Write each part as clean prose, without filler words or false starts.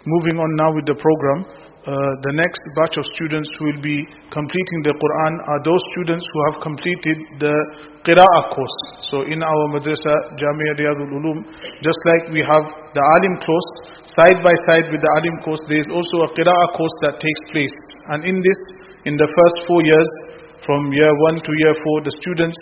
moving on now with the program. The next batch of students who will be completing the Quran are those students who have completed the Qira'ah course. So in our madrasa, Jamia Riyadul Ulum, just like we have the Alim course, side by side with the Alim course, there is also a Qira'ah course that takes place. And in this, in the first 4 years, from year 1 to year 4, the students,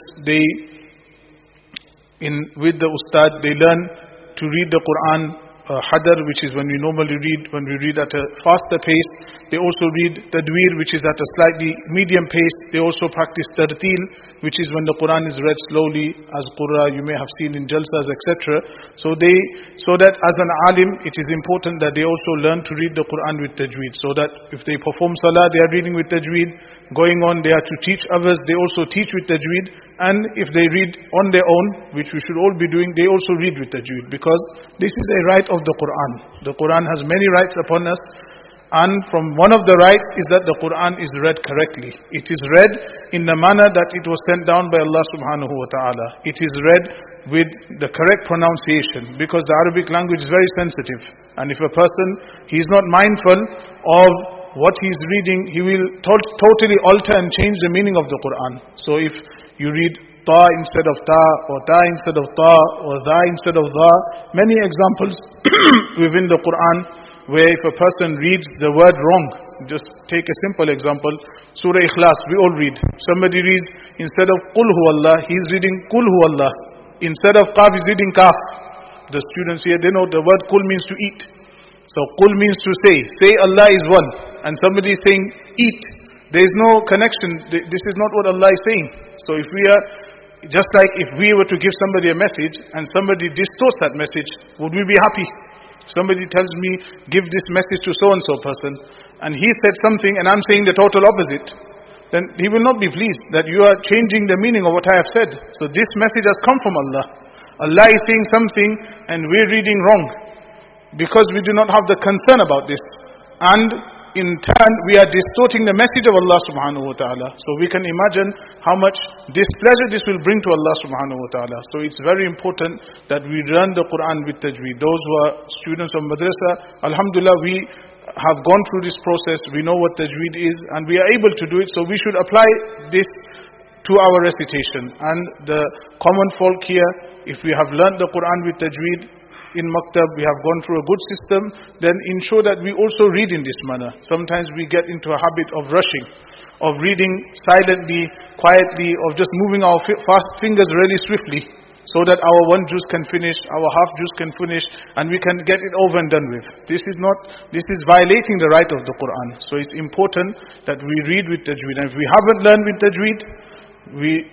with the Ustad, they learn to read the Quran hadar, which is when we normally read at a faster pace. They also read tadweer, which is at a slightly medium pace. They also practice tartil, which is when the Quran is read slowly, as qurra you may have seen in jalsas, etc. So that as an alim, it is important that they also learn to read the Quran with tajweed, so that if they perform salah, they are reading with tajweed. Going on, they are to teach others, they also teach with tajweed. And if they read on their own, which we should all be doing, they also read with tajweed, because this is a right of the Quran. The Quran has many rights upon us, and from one of the rights is that the Quran is read correctly. It is read in the manner that it was sent down by Allah subhanahu wa ta'ala. It is read with the correct pronunciation, because the Arabic language is very sensitive. And if a person, he is not mindful of what he is reading, he will totally alter and change the meaning of the Quran. So if you read ta instead of ta, or ta instead of ta, or dha instead of dha, many examples within the Quran where if a person reads the word wrong. Just take a simple example, Surah Ikhlas, we all read. Somebody reads, instead of Qul Huwallah, he is reading Qul Huwallah. Instead of Qaf, he is reading Qaf. The students here, they know the word Qul means to eat. So Qul means to say Allah is one. And somebody is saying eat. There is no connection. This is not what Allah is saying. So if we are, just like if we were to give somebody a message and somebody distorts that message, would we be happy? If somebody tells me, give this message to so-and-so person, and he said something and I'm saying the total opposite, then he will not be pleased that you are changing the meaning of what I have said. So this message has come from Allah. Allah is saying something and we're reading wrong, because we do not have the concern about this. And in turn, we are distorting the message of Allah subhanahu wa ta'ala. So we can imagine how much displeasure this will bring to Allah subhanahu wa ta'ala. So it's very important that we learn the Quran with tajweed. Those who are students of madrasa, alhamdulillah, we have gone through this process. We know what tajweed is and we are able to do it. So we should apply this to our recitation. And the common folk here, if we have learned the Quran with tajweed, in maktab, we have gone through a good system, then ensure that we also read in this manner. Sometimes we get into a habit of rushing, of reading silently, quietly, of just moving our fingers really swiftly, so that our one juz can finish, our half juz can finish, and we can get it over and done with. This is violating the right of the Quran. So it's important that we read with tajweed. And if we haven't learned with tajweed, we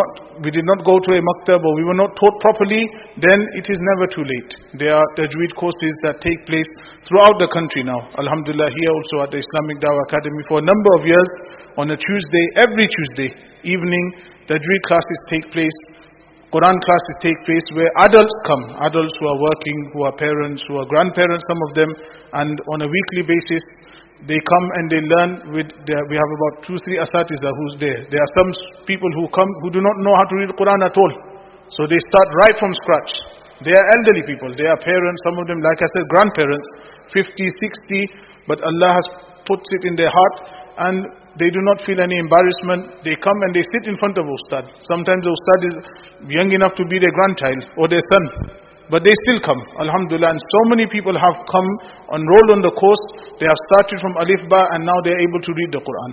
did not go to a maktab, or we were not taught properly, then it is never too late. There are tajweed courses that take place throughout the country now. Alhamdulillah, here also at the Islamic Dawah Academy, for a number of years, on a Tuesday, every Tuesday evening, tajweed classes take place, Quran classes take place, where adults come, adults who are working, who are parents, who are grandparents, some of them, and on a weekly basis, they come and they learn we have about 2-3 asatiza who's there. There are some people who come who do not know how to read Quran at all. So they start right from scratch. They are elderly people, they are parents, some of them, like I said, grandparents, 50, 60, but Allah has put it in their heart and they do not feel any embarrassment. They come and they sit in front of Ustad. Sometimes the Ustad is young enough to be their grandchild or their son. But they still come, alhamdulillah. And so many people have come, enrolled on the course. They have started from Alif Ba and now they are able to read the Quran.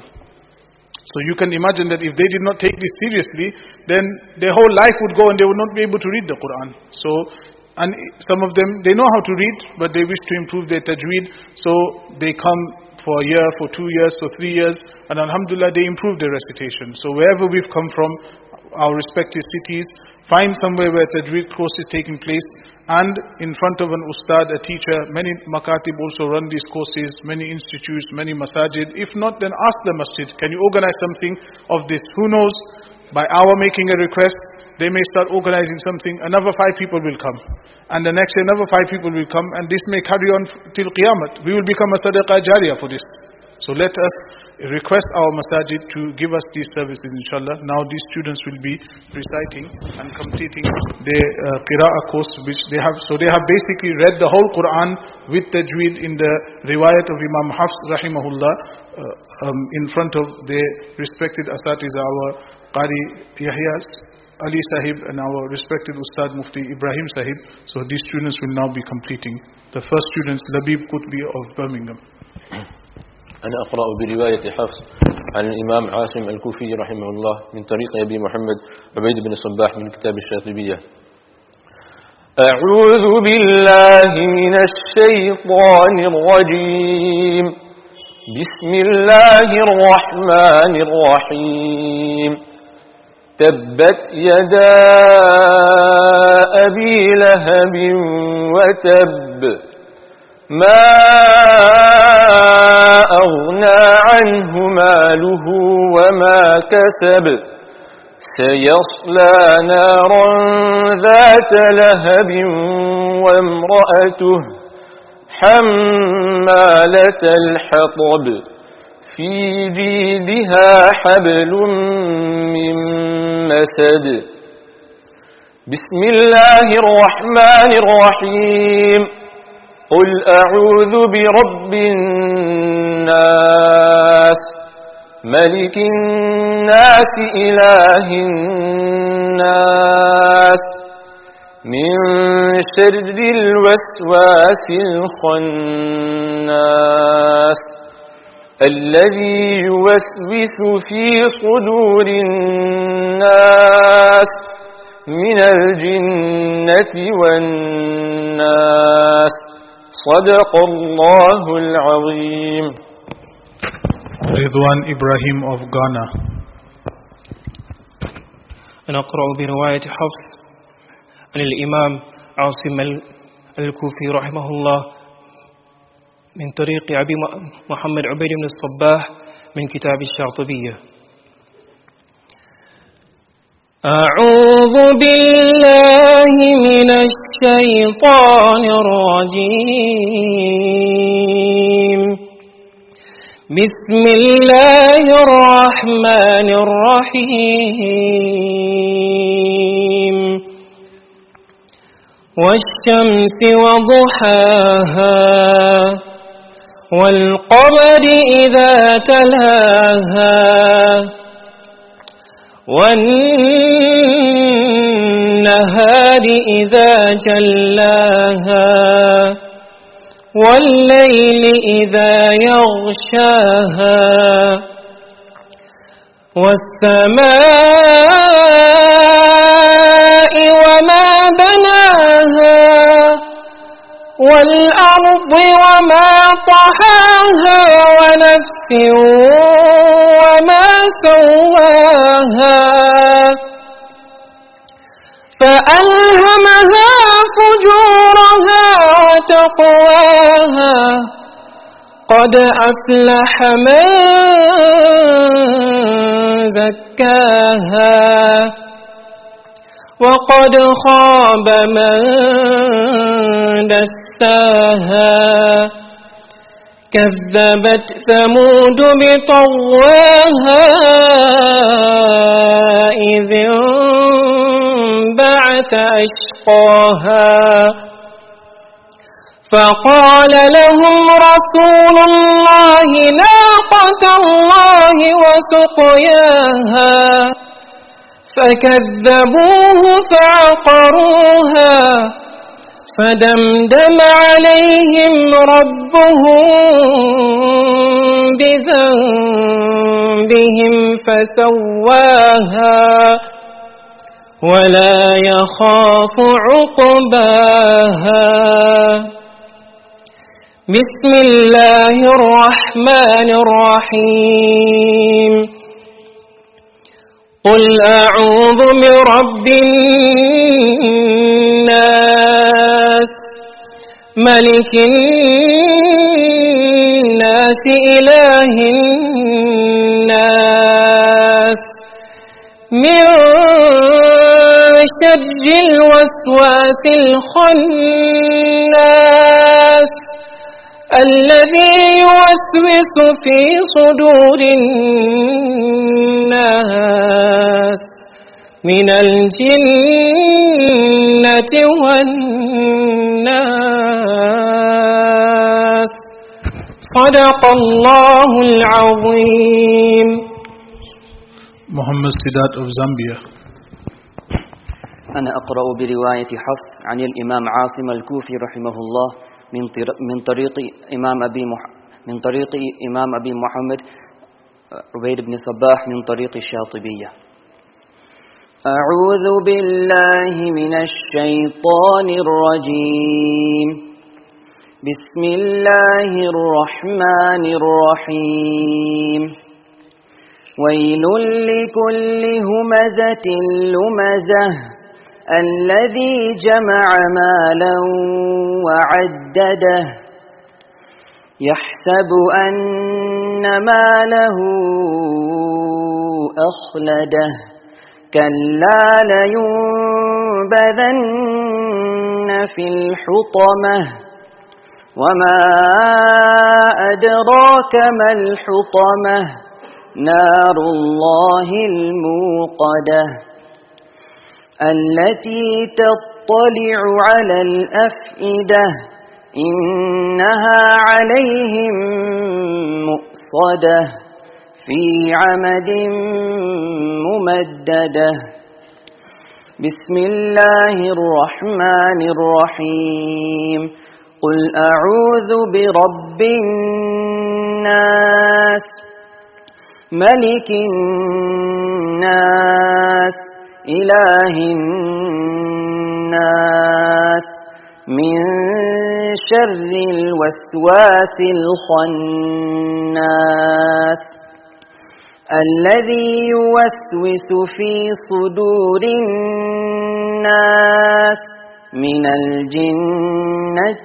So you can imagine that if they did not take this seriously, then their whole life would go and they would not be able to read the Quran. So, and some of them, they know how to read, but they wish to improve their tajweed. So they come for a year, for 2 years, for 3 years, and alhamdulillah they improve their recitation. So wherever we've come from, our respective cities, find somewhere where tajweed course is taking place, and in front of an ustad, a teacher. Many makatib also run these courses, many institutes, many masajid. If not, then ask the masjid, can you organize something of this? Who knows, by our making a request, they may start organizing something, another 5 people will come, and the next year another 5 people will come, and this may carry on till Qiyamah. We will become a sadaqah jariyah for this. So let us request our masajid to give us these services, inshallah. Now these students will be reciting and completing their qira'ah course, which they have. So they have basically read the whole Quran with tajweed in the riwayat of Imam Hafs rahimahullah in front of their respected asatiza, our Qari Yahya Ali Sahib and our respected Ustad Mufti Ibrahim Sahib. So these students will now be completing. The first students, Labib Qutbi of Birmingham. أنا أقرأ برواية حفص عن الإمام عاصم الكوفي رحمه الله من طريق أبي محمد عبيد بن الصباح من كتاب الشاطبية. أعوذ بالله من الشيطان الرجيم. بسم الله الرحمن الرحيم. تبت يدا أبي لهب وتب ما أغنى عنه ماله وما كسب سيصلى نارا ذات لهب وامرأته حمالة الحطب في جيدها حبل من مسد. بسم الله الرحمن الرحيم. قل أعوذ برب الناس ملك الناس إله الناس من شر الوسواس الخناس الذي يوسوس في صدور الناس من الجنة والناس. صدق الله العظيم. Ridwan Ibrahim of Ghana. أنا أقرأ برواية حفص عن الإمام عاصم الكوفي رحمه الله من طريق أبي محمد عبيد بن الصباح من كتاب الشاطبية. أعوذ بالله من الشيطان الرجيم. بسم الله الرحمن الرحيم. والشمس وضحاها والقمر إذا تلاها والنهار إذا جلاها والليل إذا يغشاها والسماء وما بناها والأرض وما طحاها ونفس وما سواها فألهمها فجورها وتقواها قد أفلح من زكاها وقد خاب من دساها كذبت ثمود بطغواها إذ انبعث أشقاها فقال لهم رسول الله ناقة الله وسقياها فكذبوه فعقروها فدمدم عليهم ربهم بذنبهم فسواها ولا يخاف عقباها. بسم الله الرحمن الرحيم. قل أعوذ برب الناس ملك الناس إله الناس من شر الوسواس الخناس الذي يوسوس في صدور الناس من الجنة والناس. صدق الله العظيم. Muhammad Sidat of Zambia. أنا أقرأ برواية حفص عن الإمام عاصم الكوفي رحمه الله من طريق إمام أبي محمد عبيد بن صباح من طريق الشاطبية. أعوذ بالله من الشيطان الرجيم. بسم الله الرحمن الرحيم. ويل لكل همزة لمزة الذي جمع مالا وعدده يحسب أن ماله أخلده كلا لينبذن في الحطمة وما أدراك ما الحطمة نار الله الموقدة التي تطلع على الأفئدة إنها عليهم مؤصدة في عمد ممددة. بسم الله الرحمن الرحيم. قل أعوذ برب الناس ملك الناس إله الناس من شر الوسواس الخناس الذي يوسوس في صدور الناس من الجنة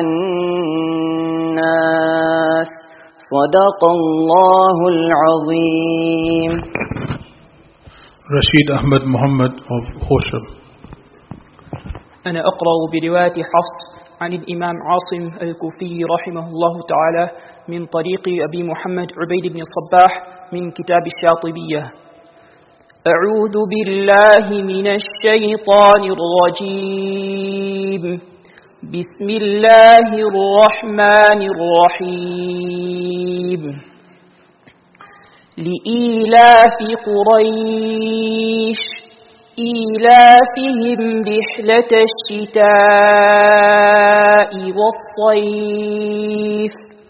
والناس. صدق الله العظيم. Rashid Ahmed Muhammad of Horsham. أنا أقرأ برواية حفص عن الإمام عاصم الكوفي رحمه الله تعالى من طريق أبي محمد عبيد بن صباح من كتاب الشاطبية. أعوذ بالله من الشيطان الرجيم. بسم الله الرحمن الرحيم. لإيلاف قريش إيلافهم رحلة الشتاء والصيف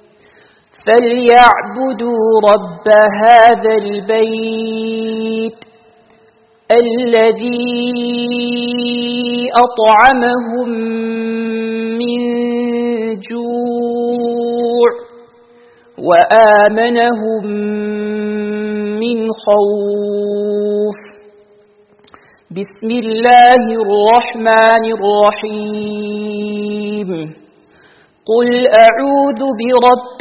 فليعبدوا رب هذا البيت الذي أطعمهم من جوع وآمنهم من خوف. بسم الله الرحمن الرحيم. قل أعوذ برب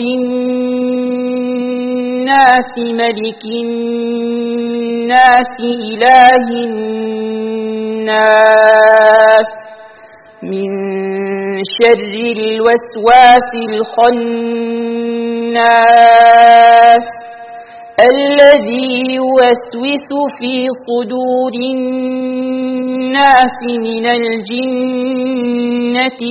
الناس ملك الناس إله الناس من شر الوسواس الخناس الذي يوسوس في صدور الناس من الجنة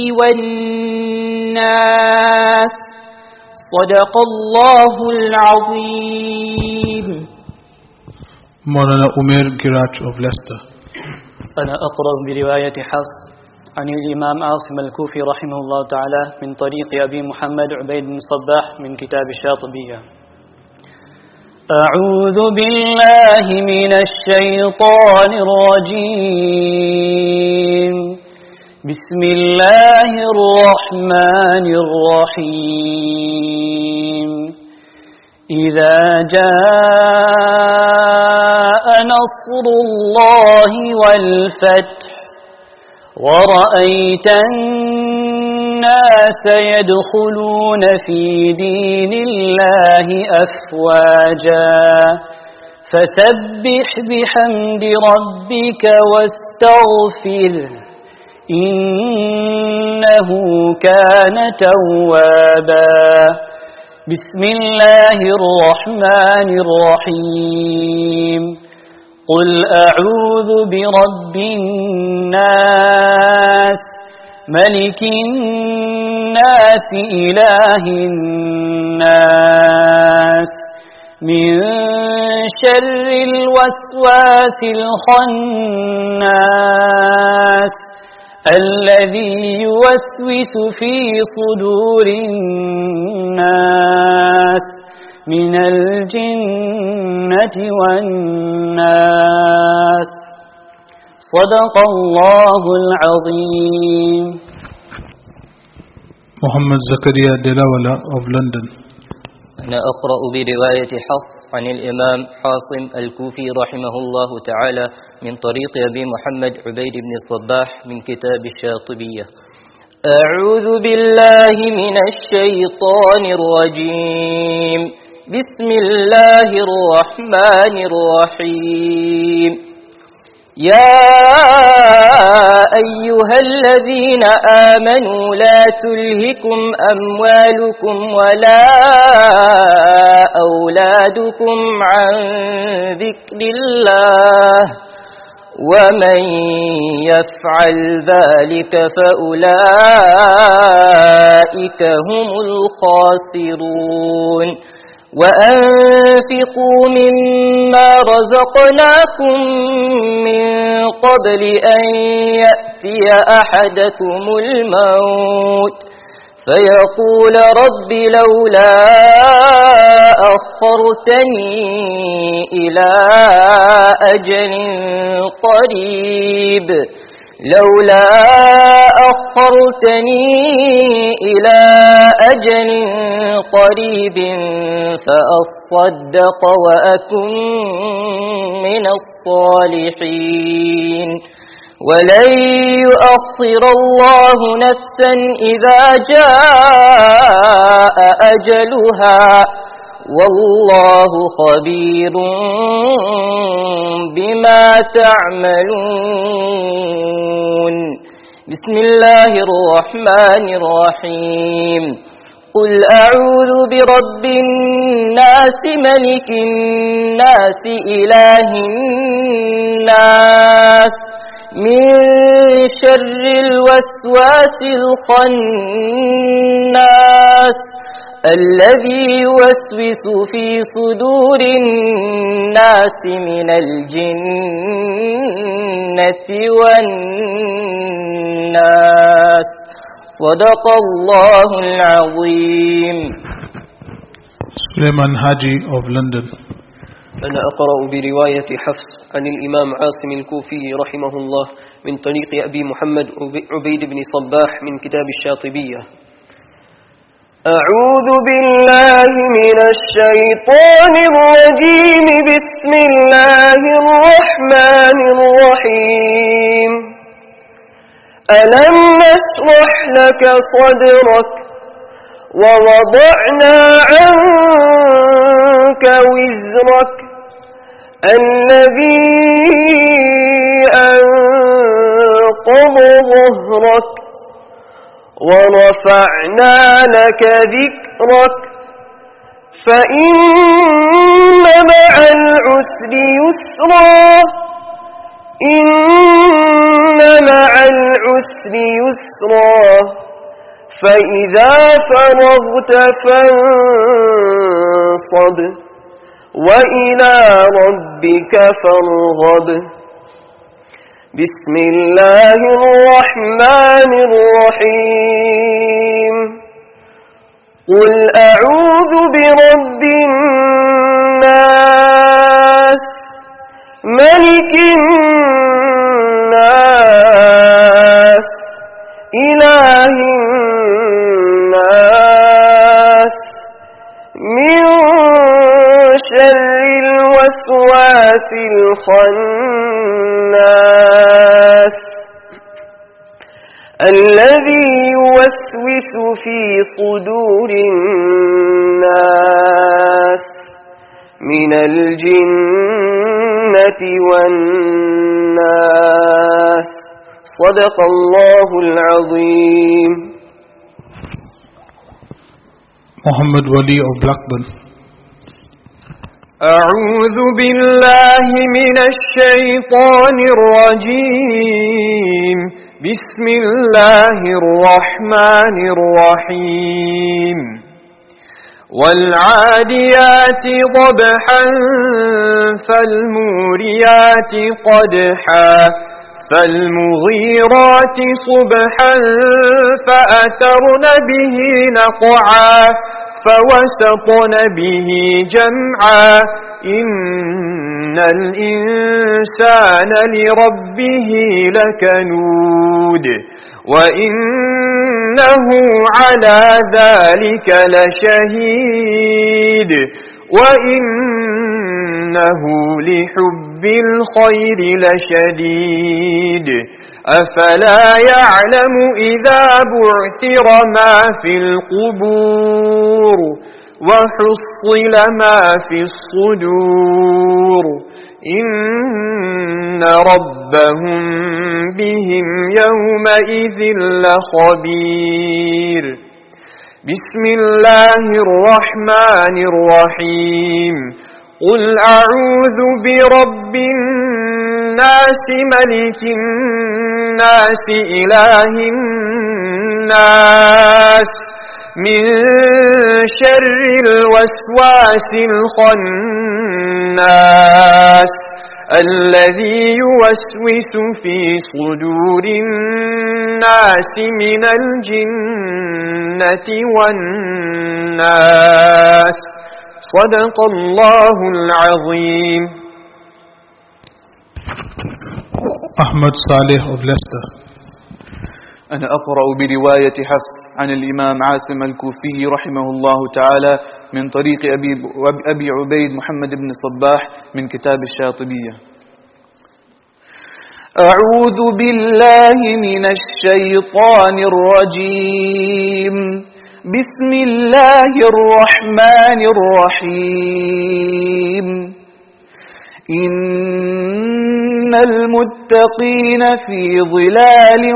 والناس. صدق الله العظيم. Maulana Umair Girach of Leicester. أنا أقرأ برواية حفص عن الإمام عاصم الكوفي رحمه الله تعالى من طريق أبي محمد عبيد بن صباح من كتاب الشاطبية. أعوذ بالله من الشيطان الرجيم. بسم الله الرحمن الرحيم. إذا جاء نصر الله والفتح ورأيت الناس يدخلون في دين الله أفواجا فسبح بحمد ربك واستغفره إنه كان توابا. بسم الله الرحمن الرحيم. قل أعوذ برب الناس ملك الناس إله الناس من شر الوسواس الخناس الذي يوسوس في صدور الناس من الجنة والناس. صدق الله العظيم. Muhammad Zakaria Delawala of London. أنا أقرأ برواية حفص عن الإمام عاصم الكوفي رحمه الله تعالى من طريق أبي محمد عبيد بن الصباح من كتاب الشاطبية. أعوذ بالله من الشيطان الرجيم. بسم الله الرحمن الرحيم. يا أيها الذين آمنوا لا تلهكم أموالكم ولا أولادكم عن ذكر الله ومن يفعل ذلك فأولئك هم الخاسرون. وأنفقوا مما رزقناكم من قبل أن يأتي أحدكم الموت فيقول رب لولا أخرتني إلى أجل قريب فأصدق وأكن من الصالحين. ولن يؤخر الله نفسا إذا جاء أجلها والله خبير بما تعملون. بسم الله الرحمن الرحيم. قل أعوذ برب الناس ملك الناس إله الناس من شر الوسواس الخناس الذي يوسوس في صدور الناس من الجنة والناس. صدق الله العظيم. Suleiman Haji of London. أنا أقرأ برواية حفص عن الإمام عاصم الكوفي رحمه الله من طريق أبي محمد عبيد بن صباح من كتاب الشاطبية. أعوذ بالله من الشيطان الرجيم. بسم الله الرحمن الرحيم. ألم نشرح لك صدرك ووضعنا عنك وزرك الذي أنقض ظهرك ورفعنا لك ذكرك فإن مع العسر يسرا إن مع العسر يسرا فإذا فرغت فانصب وإلى ربك فارغب. بسم الله الرحمن الرحيم. قل أعوذ برب الناس ملك الناس إله الناس من شر الوسواس الخناس الذي يوسوس في صدور الناس من الجنة والناس. صدق الله العظيم. Muhammad Wali of Blackburn. أعوذ بالله من الشيطان الرجيم. بسم الله الرحمن الرحيم. والعاديات ضبحا فالموريات قدحا فالمغيرات صبحا فأثرن به نقعا فوسطن به جمعا إن الإنسان لربه لكنود وإنه على ذلك لشهيد وإنه لحب الخير لشديد أفلا يعلم إذا بعثر ما في القبور وحصل ما في الصدور إن ربهم بهم يومئذ لخبير. بسم الله الرحمن الرحيم. قل أعوذ برب الناس ملك الناس إله الناس من شر الوسواس الخناس الذي يوسوس في صدور الناس من الجنة والناس. صدق الله العظيم. Ahmad Saleh of Leicester. أنا أقرأ برواية حفص عن الإمام عاصم الكوفي رحمه الله تعالى من طريق أبي عبيد محمد بن صباح من كتاب الشاطبية. أعوذ بالله من الشيطان الرجيم. بسم الله الرحمن الرحيم. إن المتقين في ظلال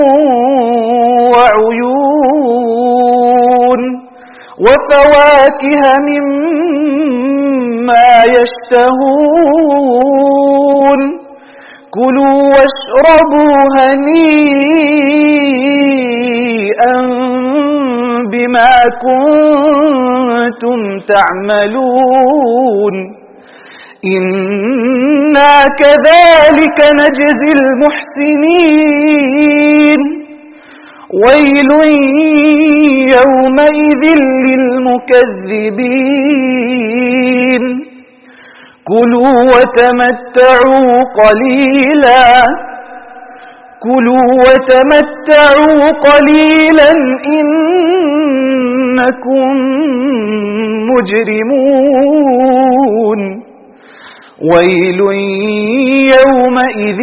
وعيون وفواكه مما يشتهون كلوا واشربوا هنيئا بما كنتم تعملون إنا كذلك نجزي المحسنين ويل يومئذ للمكذبين كلوا وتمتعوا قليلا إنكم مجرمون ويل يومئذ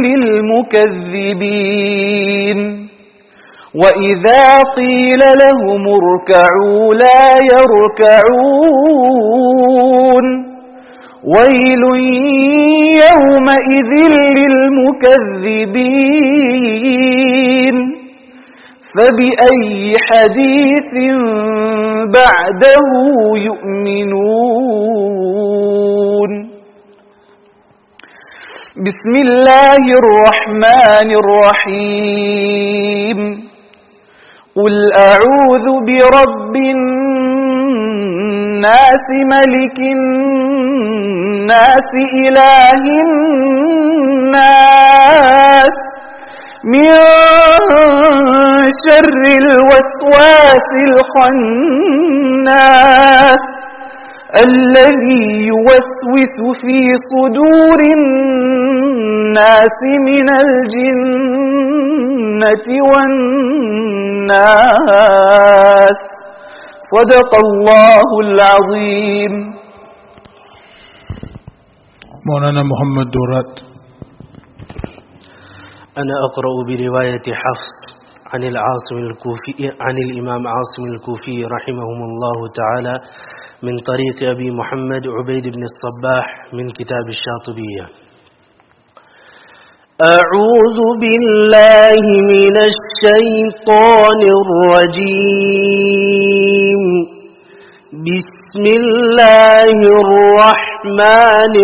للمكذبين وإذا قيل لهم اركعوا لا يركعون ويل يومئذ للمكذبين فبأي حديث بعده يؤمنون. بسم الله الرحمن الرحيم. قل أعوذ برب الناس ملك الناس إله الناس من شر الوسواس الخناس الذي يوسوس في صدور الناس من الجنة والناس. صدق الله العظيم. مولانا محمد دورات. أنا أقرأ برواية حفص عن الإمام عاصم الكوفي رحمهم الله تعالى من طريق أبي محمد عبيد بن الصباح من كتاب الشاطبية. أعوذ بالله من الشيطان الرجيم. بسم الله الرحمن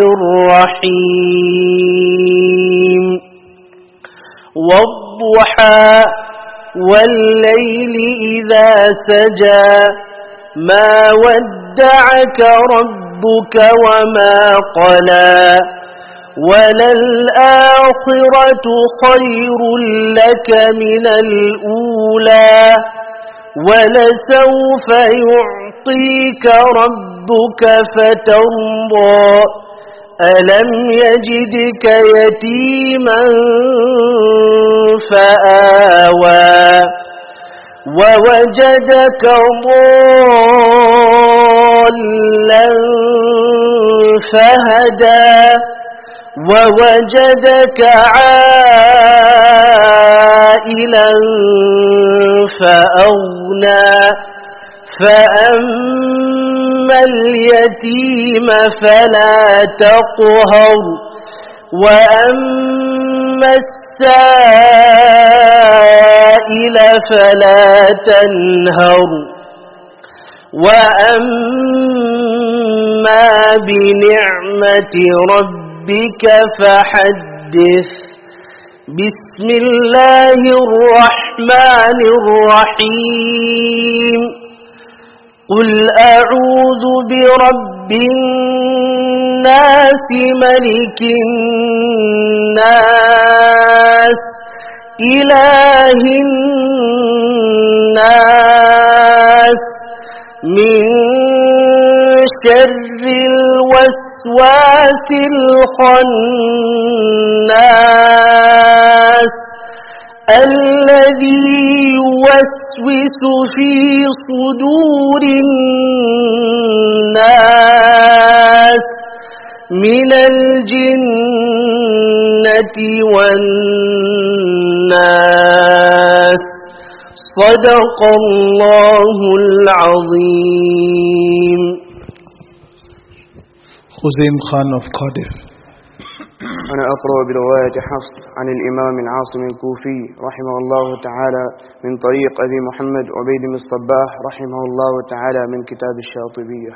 الرحيم. والضحى والليل إذا سجى ما ودعك ربك وما قلى وللآخرة خير لك من الأولى ولسوف يعطيك ربك فترضى ألم يجدك يتيما فآوى ووجدك ضالا فهدى ووجدك عائلا فأغنى فأما اليتيم فلا تقهر وأما السائل فلا تنهر وأما بنعمة ربك فحدث. بسم الله الرحمن الرحيم. قل أعوذ برب الناس ملك الناس إله الناس من شر الوسواس الخناس الذي يوسوس في صدور الناس من الجنة والناس. صدق الله العظيم. Hussein Khan of Cardiff. أنا أقرأ برواية حفص عن الإمام العاصم الكوفي رحمه الله تعالى من طريق أبي محمد عبيد بن الصباح رحمه الله تعالى من كتاب الشاطبية.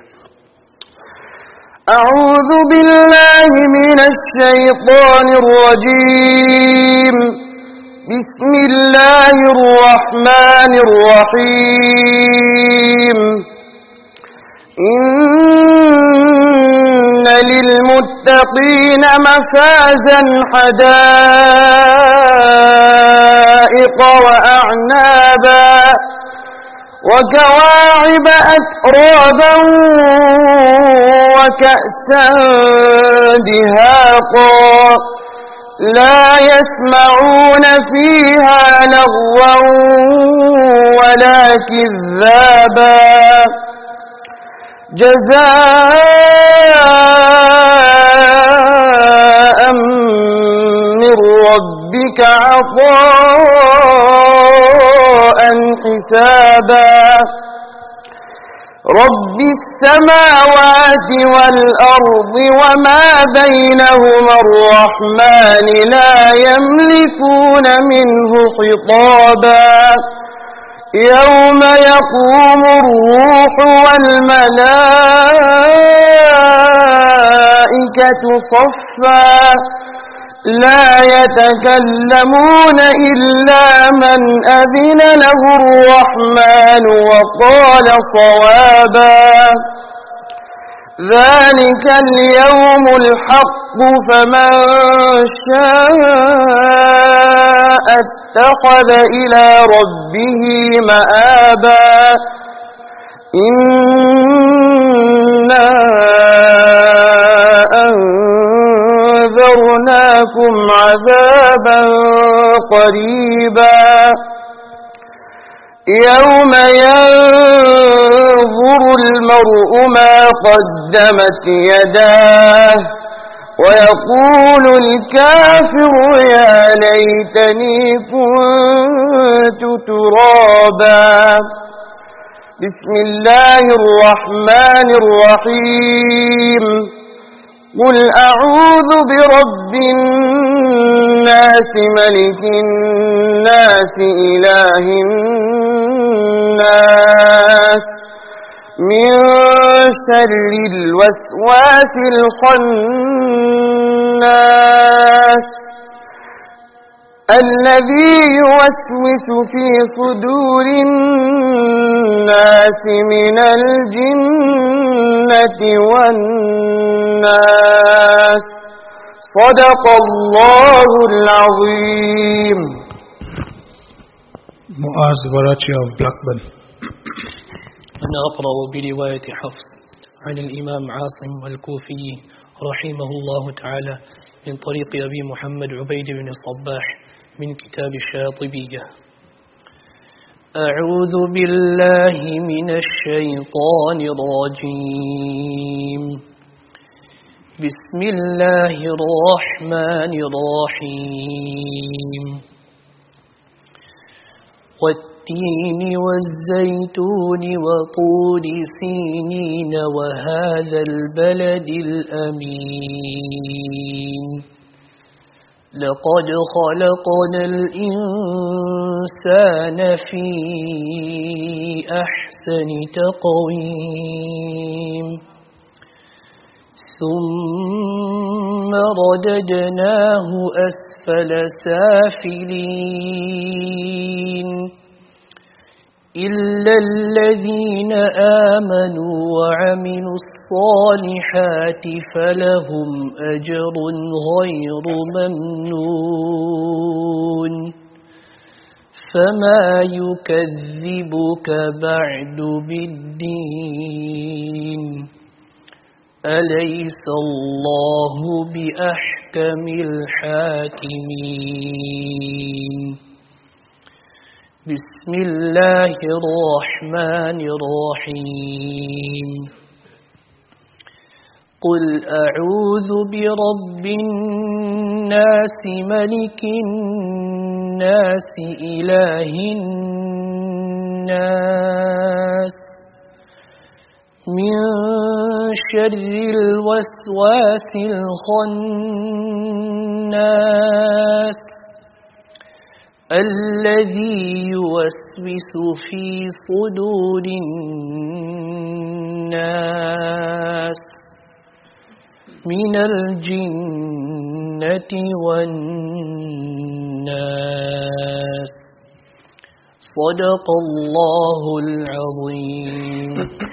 أعوذ بالله من الشيطان الرجيم. بسم الله الرحمن الرحيم. إن للمتقين مفازا حدائق وأعنابا وكواعب أترابا وكأسا دهاقا لا يسمعون فيها لغوا ولا كذابا جزاء من ربك عطاء حسابا. رب السماوات والأرض وما بينهما الرحمن لا يملكون منه خطابا. يوم يقوم الروح والملائكة صفا لا يتكلمون إلا من أذن له الرحمن وقال صوابا. ذلك اليوم الحق فمن شاء اتخذ إلى ربه مآبا. إنا أنذرناكم عذابا قريبا يوم ينظر المرء ما قدمت يداه ويقول الكافر يا ليتني كنت ترابا. بسم الله الرحمن الرحيم. قل أعوذ برب الناس ملك الناس إله الناس من شر الوسواس الخناس الذي يوسوس في صدور الناس من الجنة والناس صدق الله العظيم. Muaz Warachi of Blackburn. أنا أقرأ برواية حفص عن الإمام عاصم الكوفي رحمه الله تعالى من طريق أبي محمد عبيد بن الصباح من كتاب الشاطبية. أعوذ بالله من الشيطان الرجيم. بسم الله الرحمن الرحيم. والتين والزيتون وطور سينين وهذا البلد الأمين لقد خلقنا الإنسان في أحسن تقويم ثم رددناه أسفل سافلين إلا الذين آمنوا وعملوا الصالحات فلهم أجر غير ممنون فما يكذبك بعد بالدين أليس الله بأحكم الحاكمين. بسم الله الرحمن الرحيم. قل أعوذ برب الناس ملك الناس إله الناس من شر الوسواس الخناس الذي يوسوس في صدور الناس من الجنة والناس صدق الله العظيم.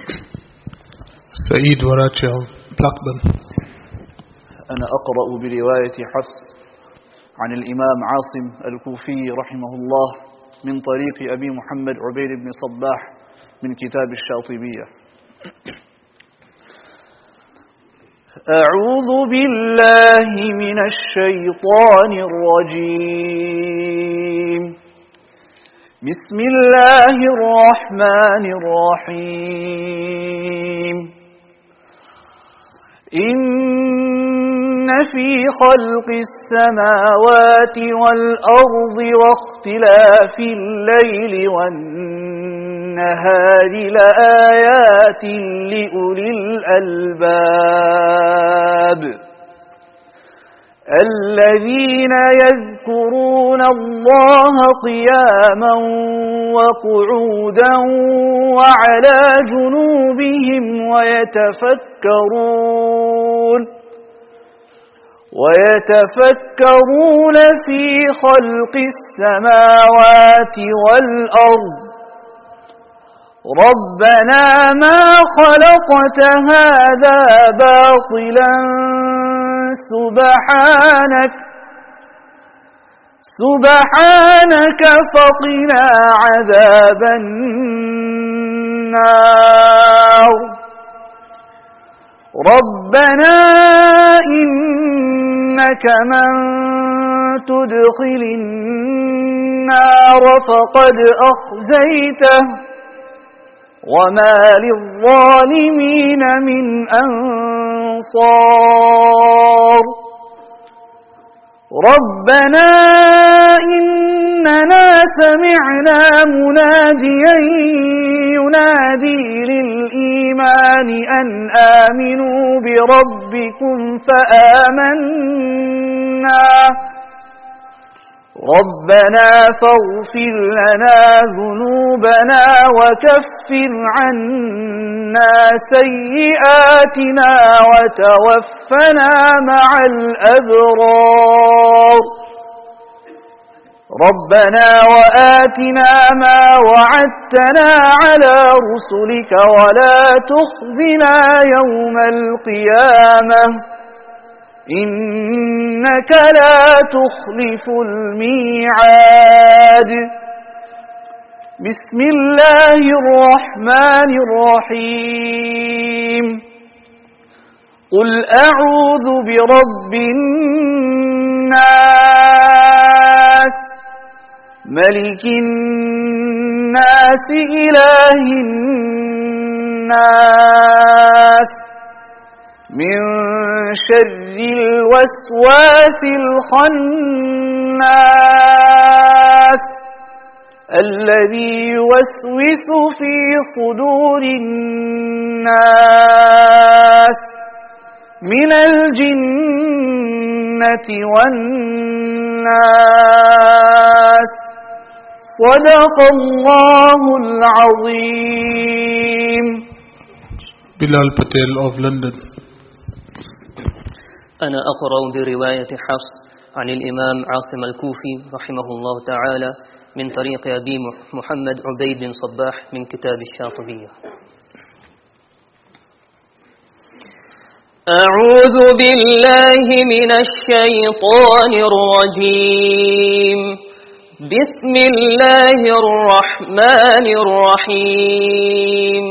Saeed Warachi of Blackburn. أنا أقرأ برواية حفص عن الإمام عاصم الكوفي رحمه الله من طريق أبي محمد عبيد بن صباح من كتاب الشاطبية. أعوذ بالله من الشيطان الرجيم. بسم الله الرحمن الرحيم. إن في خلق السماوات والأرض واختلاف الليل والنهار لآيات لأولي الألباب الذين يذكرون الله قياما وقعودا وعلى جنوبهم ويتفكرون في خلق السماوات والأرض ربنا ما خلقت هذا باطلا سبحانك فقنا عذاب النار ربنا إنك من تدخل النار فقد أخزيته وما للظالمين من أنصار ربنا إننا سمعنا مناديا ينادي للإيمان المؤمنان أن آمنوا بربكم فآمنا ربنا فاغفر لنا ذنوبنا وكفر عنا سيئاتنا وتوفنا مع الأبرار ربنا وآتنا ما وعدتنا على رسلك ولا تخزنا يوم القيامة إنك لا تخلف الميعاد بسم الله الرحمن الرحيم قل أعوذ برب الناس ملك الناس إله الناس من شر الوسواس الخناس الذي يوسوس في صدور الناس من الجنة والناس صدق الله العظيم. Bilal Patel of London. أنا أقرأ برواية حفص عن الإمام عاصم الكوفي رحمه الله تعالى من طريق أبي محمد عبيد بن صباح من كتاب الشاطبية. أعوذ بالله من الشيطان الرجيم. بسم الله الرحمن الرحيم.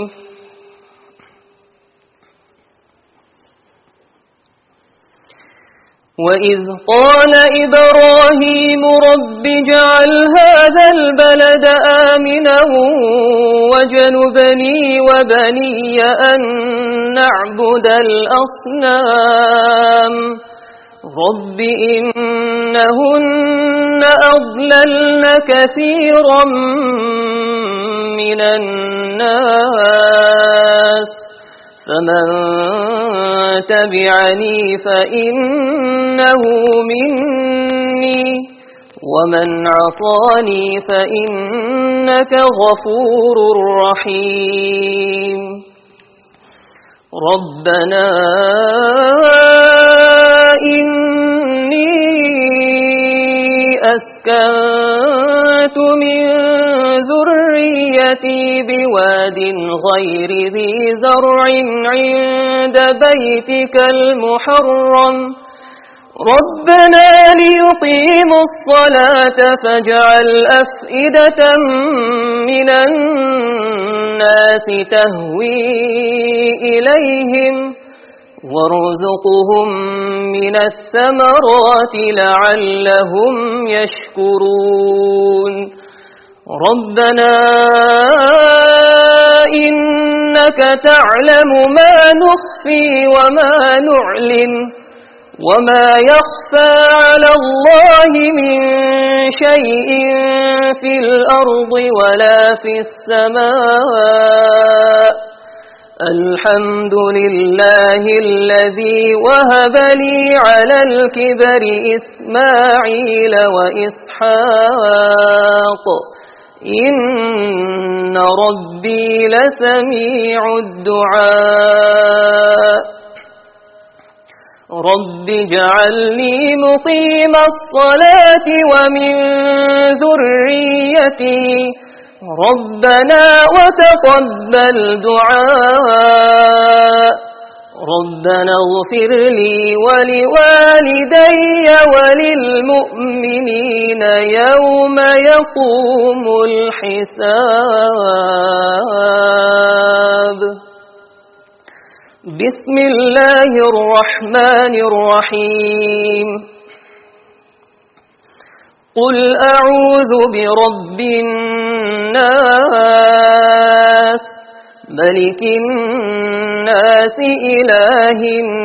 وإذ قال إبراهيم رب اجعل هذا البلد آمنا واجنبني وبني أن نعبد الأصنام رب إنهن أضللن كثيرا من الناس فمن تبعني فإنه مني ومن عصاني فإنك غفور رحيم ربنا إني أسكنت من ذريتي بواد غير ذي زرع عند بيتك المحرم ربنا ليقيموا الصلاة فاجعل أفئدة من الناس تهوي إليهم وارزقهم من الثمرات لعلهم يشكرون ربنا إنك تعلم ما نخفي وما نعلن وما يخفى على الله من شيء في الأرض ولا في السماء الحمد لله الذي وهب لي على الكبر إسماعيل وإسحاق إن ربي لسميع الدعاء رب اجعلني مقيم الصلاة ومن ذريتي ربنا وتقبل دعاء ربنا اغفر لي ولوالدي وللمؤمنين يوم يقوم الحساب بسم الله الرحمن الرحيم قل أعوذ برب الناس ملك الناس إله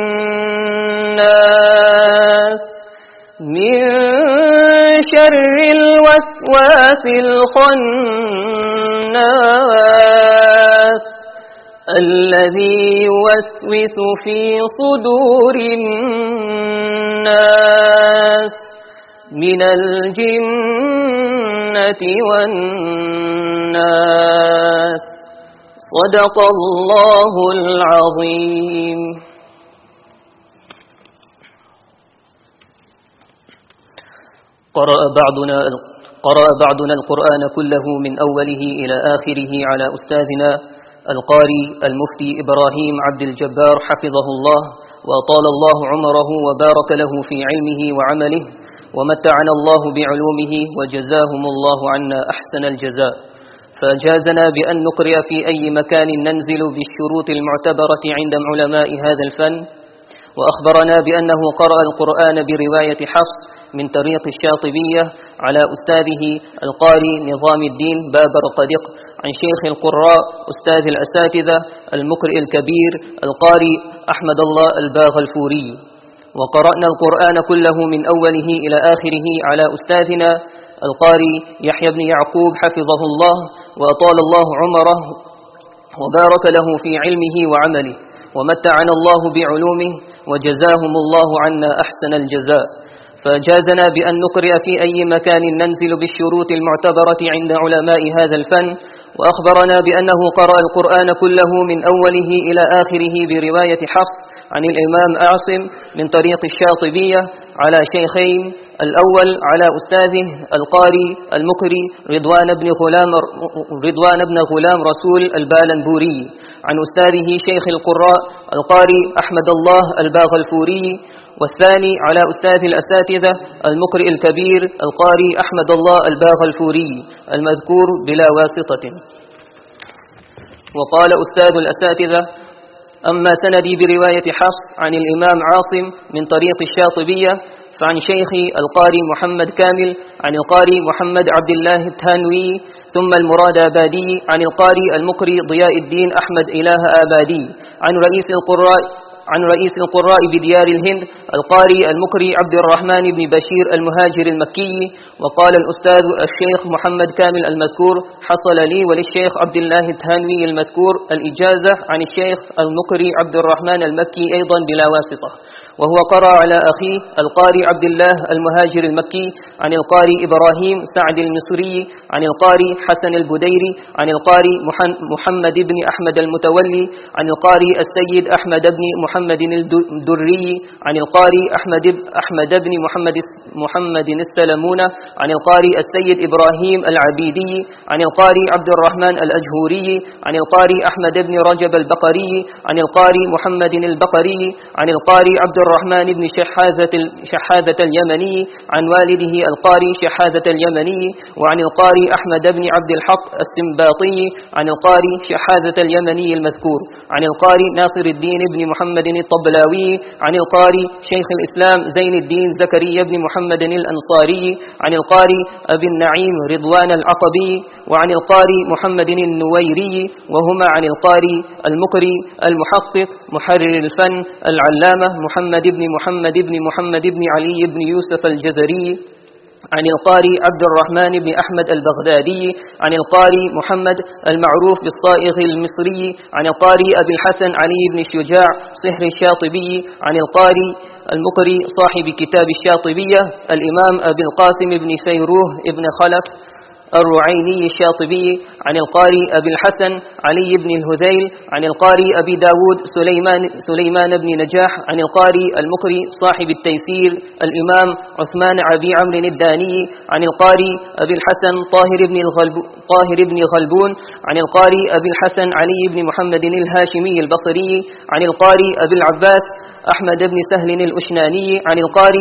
الناس من شر الوسواس الخناس الذي يوسوس في صدور الناس من الجنة والناس. صدق الله العظيم. قرأ بعضنا القرآن كله من أوله إلى آخره على أستاذنا القاري المفتي إبراهيم عبد الجبار حفظه الله وأطال الله عمره وبارك له في علمه وعمله ومتعنا الله بعلومه وجزاهم الله عنا أحسن الجزاء. فأجازنا بأن نقرأ في أي مكان ننزل بالشروط المعتبرة عند علماء هذا الفن، وأخبرنا بأنه قرأ القرآن برواية حفص من طريق الشاطبية على أستاذه القاري نظام الدين بابر قدق عن شيخ القراء أستاذ الأساتذة المقرئ الكبير القاري أحمد الله الباغلفوري. وقرأنا القرآن كله من أوله إلى آخره على أستاذنا القاري يحيى بن يعقوب حفظه الله وأطال الله عمره وبارك له في علمه وعمله ومتعنا الله بعلومه وجزاهم الله عنا أحسن الجزاء. فجازنا بأن نقرأ في أي مكان ننزل بالشروط المعتبرة عند علماء هذا الفن، وأخبرنا بأنه قرأ القرآن كله من أوله إلى آخره برواية حفص عن الإمام عاصم من طريق الشاطبية على شيخين، الأول على أستاذه القاري المقري رضوان بن غلام رسول البالنبوري عن أستاذه شيخ القراء القاري أحمد الله الباغلفوري، والثاني على أستاذ الأساتذة المقرئ الكبير القاري أحمد الله الباغلفوري المذكور بلا واسطة. وقال أستاذ الأساتذة: أما سندي برواية حفص عن الإمام عاصم من طريق الشاطبية فعن شيخي القاري محمد كامل عن القاري محمد عبد الله التانوي ثم المراد آبادي عن القاري المقري ضياء الدين أحمد إله آبادي عن رئيس القراء بديار الهند القاري المقري عبد الرحمن بن بشير المهاجر المكي. وقال الأستاذ الشيخ محمد كامل المذكور: حصل لي وللشيخ عبد الله التهانوي المذكور الإجازة عن الشيخ المقري عبد الرحمن المكي أيضا بلا واسطة، وهو قرأ على أخيه القاري عبد الله المهاجر المكي عن القاري إبراهيم سعد المصري عن القاري حسن البديري عن القاري محمد بن أحمد المتولي عن القاري السيد أحمد بن محمد الدري عن القاري أحمد بن محمد السلمون عن القاري السيد إبراهيم العبيدي عن القاري عبد الرحمن الأجهوري عن القاري أحمد بن رجب البقري عن القاري محمد البقري عن القاري عبد الرحمن بن شحاذة اليمني عن والده القاري شحاذة اليمني وعن القاري أحمد بن عبد الحق السنباطي عن القاري شحاذة اليمني المذكور عن القاري ناصر الدين بن محمد الطبلاوي عن القاري شيخ الإسلام زين الدين زكريا بن محمد الأنصاري عن القاري أبي النعيم رضوان العقبي وعن القاري محمد النويري، وهما عن القاري المقري المحقق محرر الفن العلامة محمد بن علي بن يوسف الجزري عن القاري عبد الرحمن بن أحمد البغدادي عن القاري محمد المعروف بالصائغ المصري عن القاري أبي الحسن علي بن شجاع صهر الشاطبي عن القاري المقري صاحب كتاب الشاطبية الإمام أبي القاسم بن فيروه بن خلف الرعيني الشاطبي عن القاري أبي الحسن علي بن الهذيل عن القاري أبي داود سليمان بن نجاح عن القاري المقري صاحب التيسير الإمام عثمان أبي عمرو الداني عن القاري أبي الحسن طاهر بن غلبون عن القاري أبي الحسن علي بن محمد الهاشمي البصري عن القاري أبي العباس أحمد بن سهل الأشناني عن القاري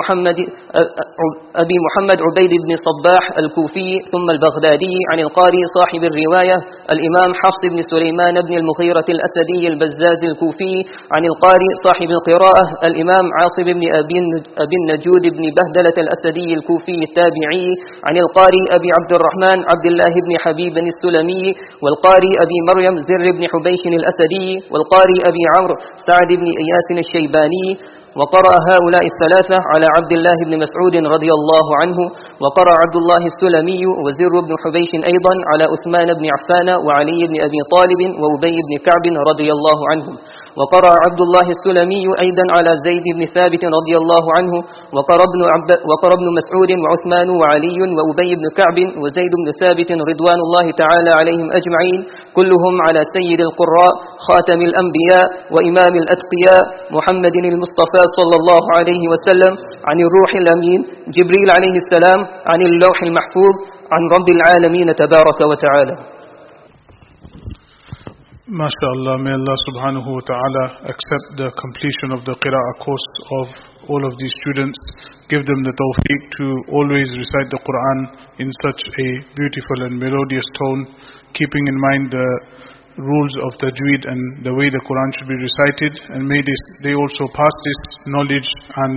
أبي محمد عبيد بن صباح الكوفي ثم البغدادي عن القاري صاحب الرواية الإمام حفص بن سليمان بن المغيرة الأسدي البزاز الكوفي عن القاري صاحب القراءة الإمام عاصم بن أبي النجود بن بهدلة الأسدي الكوفي التابعي عن القاري أبي عبد الرحمن عبد الله بن حبيب السلمي والقاري أبي مريم زر بن حبيش الأسدي والقاري أبي عمرو سعد بن إياس الشيباني وقرأ هؤلاء الثلاثة على عبد الله بن مسعود رضي الله عنه، وقرأ عبد الله السلمي وزر بن حبيش أيضا على عثمان بن عفان وعلي بن أبي طالب وأبي بن كعب رضي الله عنهم، وقرأ عبد الله السلمي أيضا على زيد بن ثابت رضي الله عنه، وقرأ ابن مسعود وعثمان وعلي وأبي بن كعب وزيد بن ثابت رضوان الله تعالى عليهم أجمعين، كلهم على سيد القراء خاتم الأنبياء وإمام الأتقياء محمد المصطفى صلى الله عليه وسلم، عن الروح الأمين جبريل عليه السلام، عن اللوح المحفوظ، عن رب العالمين تبارك وتعالى. MashaAllah, may Allah subhanahu wa ta'ala accept the completion of the qira'ah course of all of these students, give them the tawfiq to always recite the Quran in such a beautiful and melodious tone, keeping in mind the rules of tajweed and the way the Quran should be recited, and may they also pass this knowledge and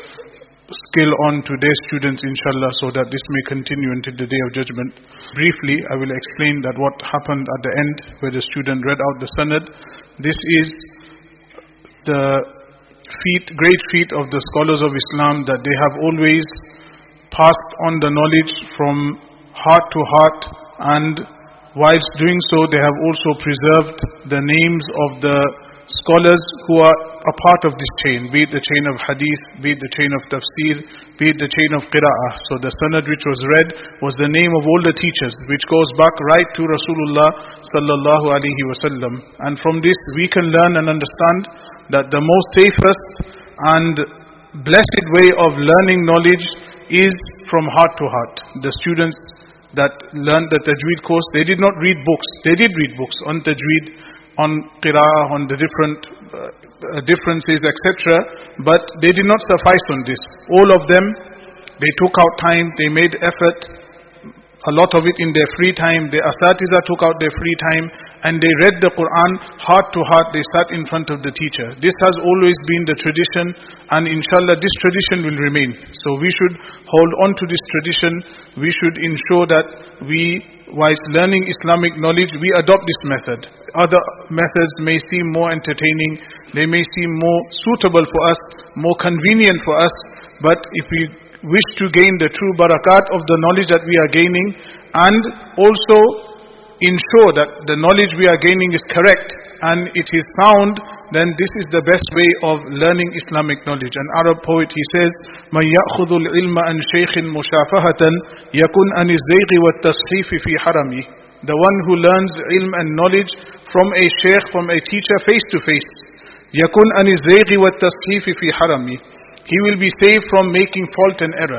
skill on to their students, inshallah, so that this may continue until the Day of Judgment. Briefly, I will explain that what happened at the end, where the student read out the sanad. This is the great feat of the scholars of Islam, that they have always passed on the knowledge from heart to heart, and whilst doing so, they have also preserved the names of the scholars who are a part of this chain, be it the chain of hadith, be it the chain of tafsir, be it the chain of qira'ah. So the sanad which was read was the name of all the teachers, which goes back right to Rasulullah sallallahu alaihi wasallam. And from this we can learn and understand that the most safest and blessed way of learning knowledge is from heart to heart. The students that learned the tajweed course, they did not read books. They did read books on tajweed, on qira'ah, on the different differences, etc. But they did not suffice on this. All of them, they took out time, they made effort, a lot of it in their free time. The asatiza took out their free time and they read the Quran heart to heart. They sat in front of the teacher. This has always been the tradition, and inshallah this tradition will remain. So we should hold on to this tradition. We should ensure that we, whilst learning Islamic knowledge, we adopt this method. Other methods may seem more entertaining, they may seem more suitable for us, more convenient for us, but if we wish to gain the true barakat of the knowledge that we are gaining, and also ensure that the knowledge we are gaining is correct and it is sound, then this is the best way of learning Islamic knowledge. An Arab poet, he says, مَنْ يَأْخُذُ الْعِلْمَ عَنْ شَيْخٍ مُشَافَهَةً يَكُنْ عَنِ الزَّيْغِ وَالتَّصْحِيفِ فِي حَرَمِهِ. The one who learns ilm and knowledge from a sheikh, from a teacher, face to face, يَكُنْ عَنِ الزَّيْغِ وَالتَّصْحِيفِ فِي حَرَمِهِ. He will be saved from making fault and error.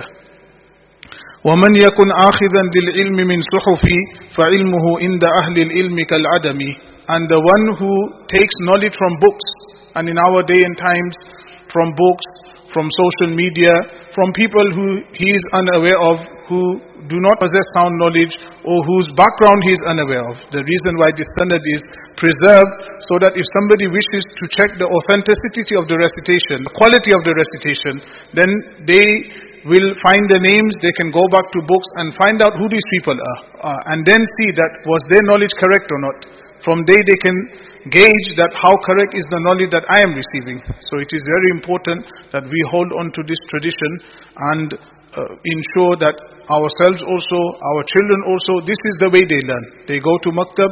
وَمَنْ يَكُنْ آخِذًا لِلْعِلْمِ مِنْ صُحُفِي فَعِلْمُهُ عِنْدَ أَهْلِ الْعِلْمِ كَالْعَدَمِ. And the one who takes knowledge from books, and in our day and times, from books, from social media, from people who he is unaware of, who do not possess sound knowledge, or whose background he is unaware of. The reason why this standard is preserved, so that if somebody wishes to check the authenticity of the recitation, the quality of the recitation, then they will find the names, they can go back to books and find out who these people are, and then see that was their knowledge correct or not. From there they can gauge that how correct is the knowledge that I am receiving. So it is very important that we hold on to this tradition and ensure that ourselves also, our children also, this is the way they learn. They go to maktab.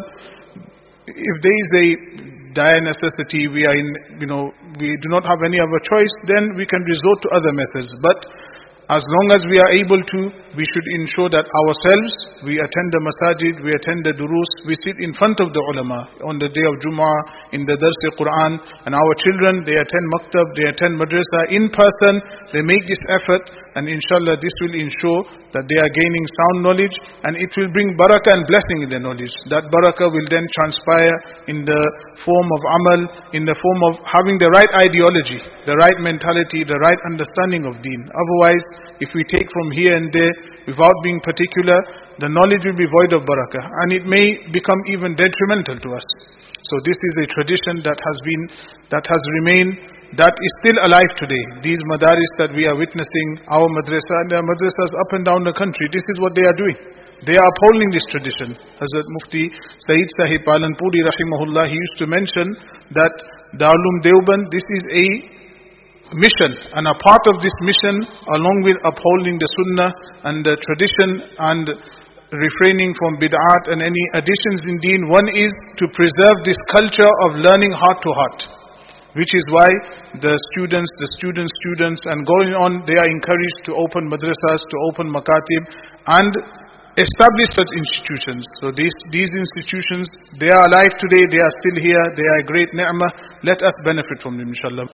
If there is a dire necessity, we are in, we do not have any other choice, then we can resort to other methods. But as long as we are able to, we should ensure that ourselves, we attend the masajid, we attend the durus, we sit in front of the ulama on the day of Jumu'ah, in the Dars-e-Quran, and our children, they attend maktab, they attend madrasa in person, they make this effort, and inshallah this will ensure that they are gaining sound knowledge, and it will bring barakah and blessing in their knowledge. That barakah will then transpire in the form of amal, in the form of having the right ideology, the right mentality, the right understanding of deen. Otherwise, if we take from here and there without being particular, the knowledge will be void of barakah, and it may become even detrimental to us. So this is a tradition that has remained, that is still alive today. These madaris that we are witnessing, our madrasa, and there are madrasas up and down the country, this is what they are doing. They are upholding this tradition. Hazrat Mufti Sayyid Sahib Palanpuri rahimahullah, he used to mention that Darul Uloom Deoband, this is a mission, and a part of this mission, along with upholding the sunnah and the tradition and refraining from bid'at and any additions in deen, one is to preserve this culture of learning heart to heart, which is why the students and going on, they are encouraged to open madrasas, to open makatib and establish such institutions. So these institutions, they are alive today, they are still here, they are a great ni'mah. Let us benefit from them, inshallah.